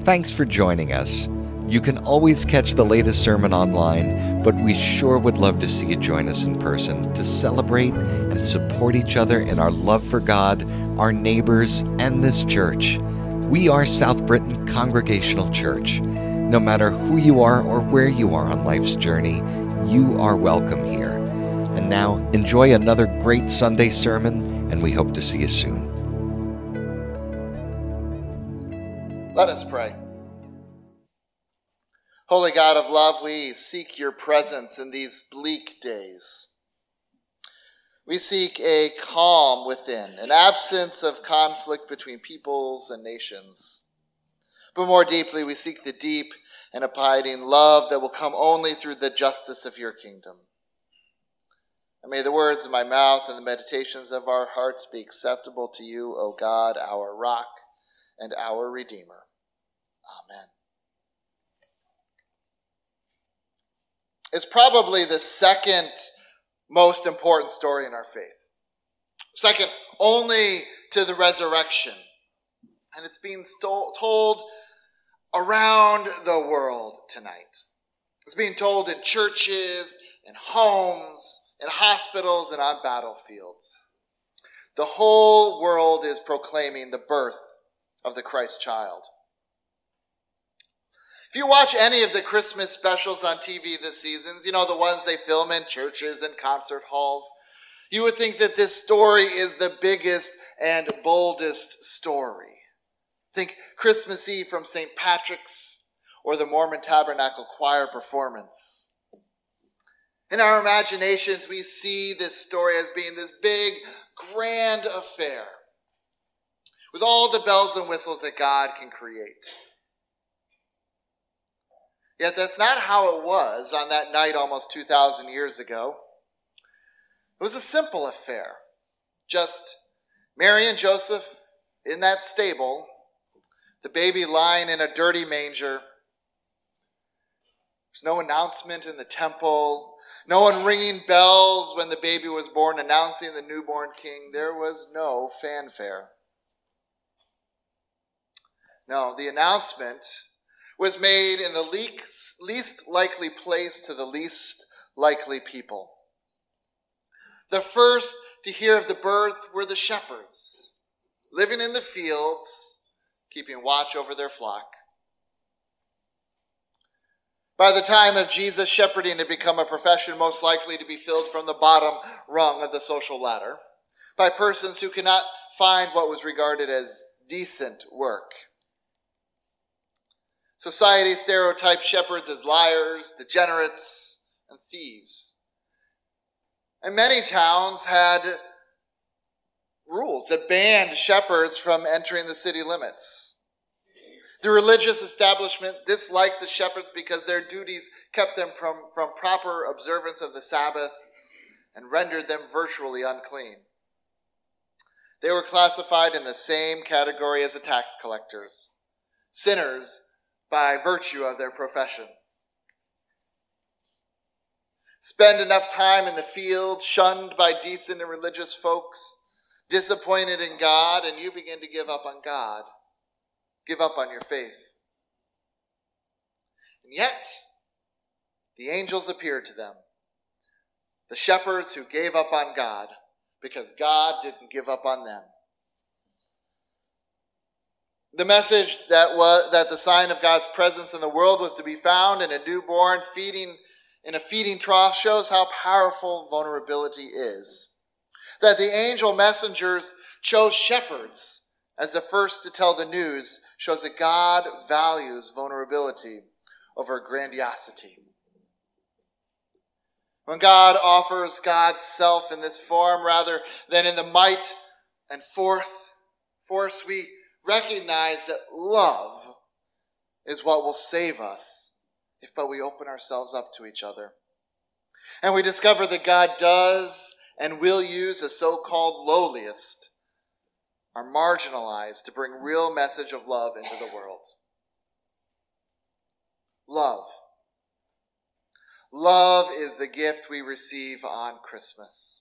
Thanks for joining us. You can always catch the latest sermon online, but we sure would love to see you join us in person to celebrate and support each other in our love for God, our neighbors, and this church. We are South Britain Congregational Church. No matter who you are or where you are on life's journey, you are welcome here. And now, enjoy another great Sunday sermon, and we hope to see you soon. Let us pray. Holy God of love, we seek your presence in these bleak days. We seek a calm within, an absence of conflict between peoples and nations. But more deeply, we seek the deep and abiding love that will come only through the justice of your kingdom. And may the words of my mouth and the meditations of our hearts be acceptable to you, O God, our rock and our Redeemer. Amen. It's probably the second most important story in our faith. Second only to the resurrection. And it's being told around the world tonight. It's being told in churches, in homes, in hospitals, and on battlefields. The whole world is proclaiming the birth of the Christ child. If you watch any of the Christmas specials on TV this season, you know, the ones they film in churches and concert halls, you would think that this story is the biggest and boldest story. Think Christmas Eve from St. Patrick's or the Mormon Tabernacle Choir performance. In our imaginations, we see this story as being this big, grand affair with all the bells and whistles that God can create. Yet that's not how it was on that night almost 2,000 years ago. It was a simple affair. Just Mary and Joseph in that stable, the baby lying in a dirty manger. There's no announcement in the temple, no one ringing bells when the baby was born, announcing the newborn king. There was no fanfare. No, the announcement was made in the least likely place to the least likely people. The first to hear of the birth were the shepherds, living in the fields, keeping watch over their flock. By the time of Jesus, shepherding had become a profession most likely to be filled from the bottom rung of the social ladder by persons who could not find what was regarded as decent work. Society stereotyped shepherds as liars, degenerates, and thieves. And many towns had rules that banned shepherds from entering the city limits. The religious establishment disliked the shepherds because their duties kept them from proper observance of the Sabbath and rendered them virtually unclean. They were classified in the same category as the tax collectors, sinners by virtue of their profession. Spend enough time in the field, shunned by decent and religious folks, disappointed in God, and you begin to give up on God, give up on your faith. And yet, the angels appeared to them, the shepherds who gave up on God because God didn't give up on them. The message that the sign of God's presence in the world was to be found in a newborn feeding in a feeding trough shows how powerful vulnerability is. That the angel messengers chose shepherds as the first to tell the news shows that God values vulnerability over grandiosity. When God offers God's self in this form rather than in the might and force, we recognize that love is what will save us if but we open ourselves up to each other. And we discover that God does and will use the so-called lowliest, are marginalized to bring real message of love into the world. Love. Love is the gift we receive on Christmas.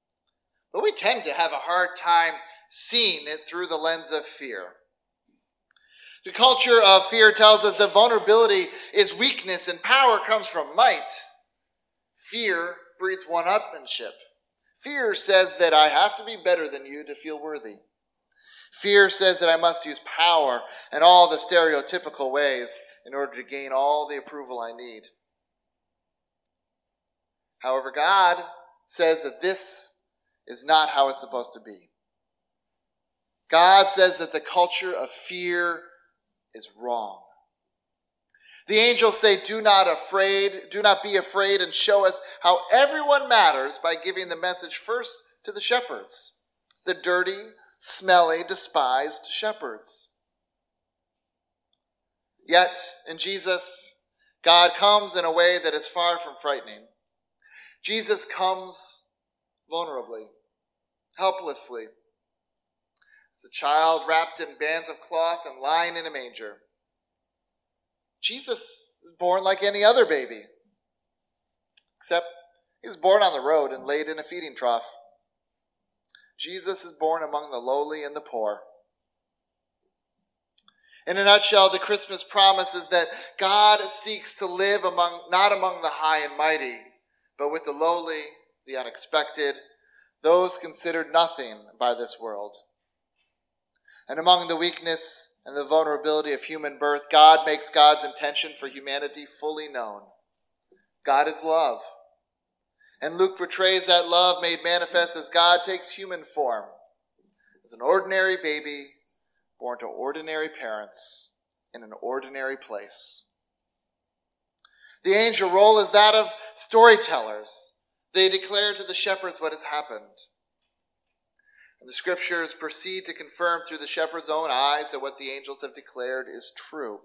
But we tend to have a hard time seeing it through the lens of fear. The culture of fear tells us that vulnerability is weakness and power comes from might. Fear breeds one-upmanship. Fear says that I have to be better than you to feel worthy. Fear says that I must use power in all the stereotypical ways in order to gain all the approval I need. However, God says that this is not how it's supposed to be. God says that the culture of fear is wrong. The angels say, do not be afraid, and show us how everyone matters by giving the message first to the shepherds, the dirty, smelly, despised shepherds. Yet, in Jesus, God comes in a way that is far from frightening. Jesus comes vulnerably, helplessly, as a child wrapped in bands of cloth and lying in a manger. Jesus is born like any other baby, except he was born on the road and laid in a feeding trough. Jesus is born among the lowly and the poor. In a nutshell, the Christmas promise is that God seeks to live not among the high and mighty, but with the lowly, the unexpected, those considered nothing by this world. And among the weakness and the vulnerability of human birth, God makes God's intention for humanity fully known. God is love. And Luke portrays that love made manifest as God takes human form, as an ordinary baby born to ordinary parents in an ordinary place. The angel role is that of storytellers. They declare to the shepherds what has happened. And the scriptures proceed to confirm through the shepherd's own eyes that what the angels have declared is true.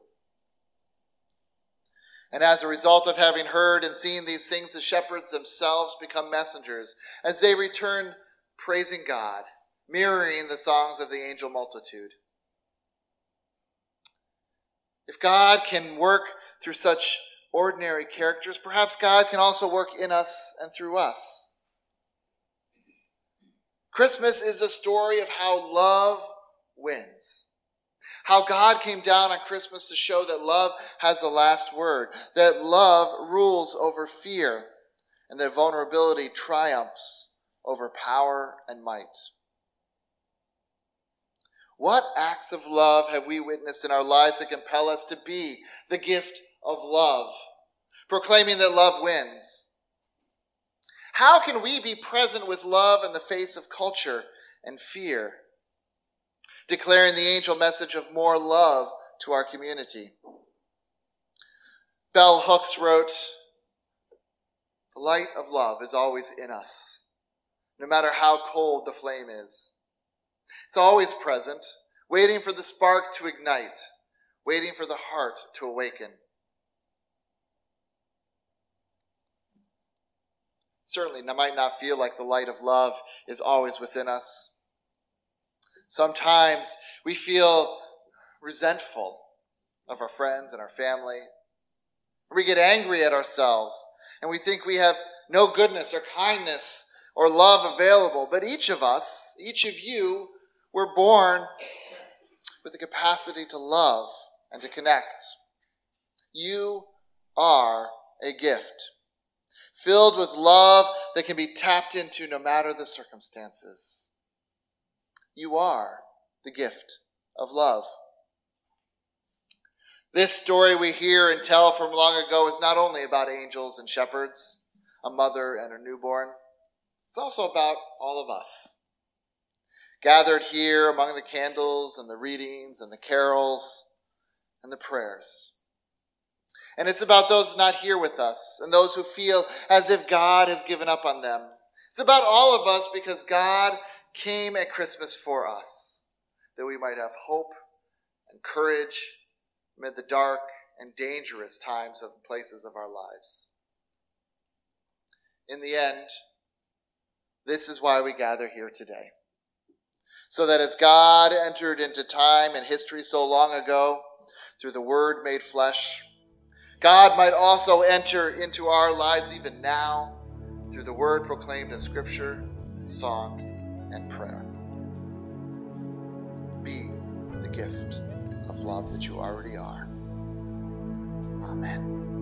And as a result of having heard and seen these things, the shepherds themselves become messengers as they return praising God, mirroring the songs of the angel multitude. If God can work through such ordinary characters, perhaps God can also work in us and through us. Christmas is the story of how love wins. How God came down on Christmas to show that love has the last word, that love rules over fear, and that vulnerability triumphs over power and might. What acts of love have we witnessed in our lives that compel us to be the gift of love, proclaiming that love wins? How can we be present with love in the face of culture and fear, declaring the angel message of more love to our community? Bell Hooks wrote, "The light of love is always in us, no matter how cold the flame is. It's always present, waiting for the spark to ignite, waiting for the heart to awaken." Certainly, it might not feel like the light of love is always within us. Sometimes we feel resentful of our friends and our family. We get angry at ourselves, and we think we have no goodness or kindness or love available. But each of us, each of you, were born with the capacity to love and to connect. You are a gift, filled with love that can be tapped into no matter the circumstances. You are the gift of love. This story we hear and tell from long ago is not only about angels and shepherds, a mother and a newborn. It's also about all of us, gathered here among the candles and the readings and the carols and the prayers. And it's about those not here with us and those who feel as if God has given up on them. It's about all of us because God came at Christmas for us, that we might have hope and courage amid the dark and dangerous times and places of our lives. In the end, this is why we gather here today. So that as God entered into time and history so long ago through the Word made flesh, God might also enter into our lives even now through the word proclaimed in Scripture, song, and prayer. Be the gift of love that you already are. Amen.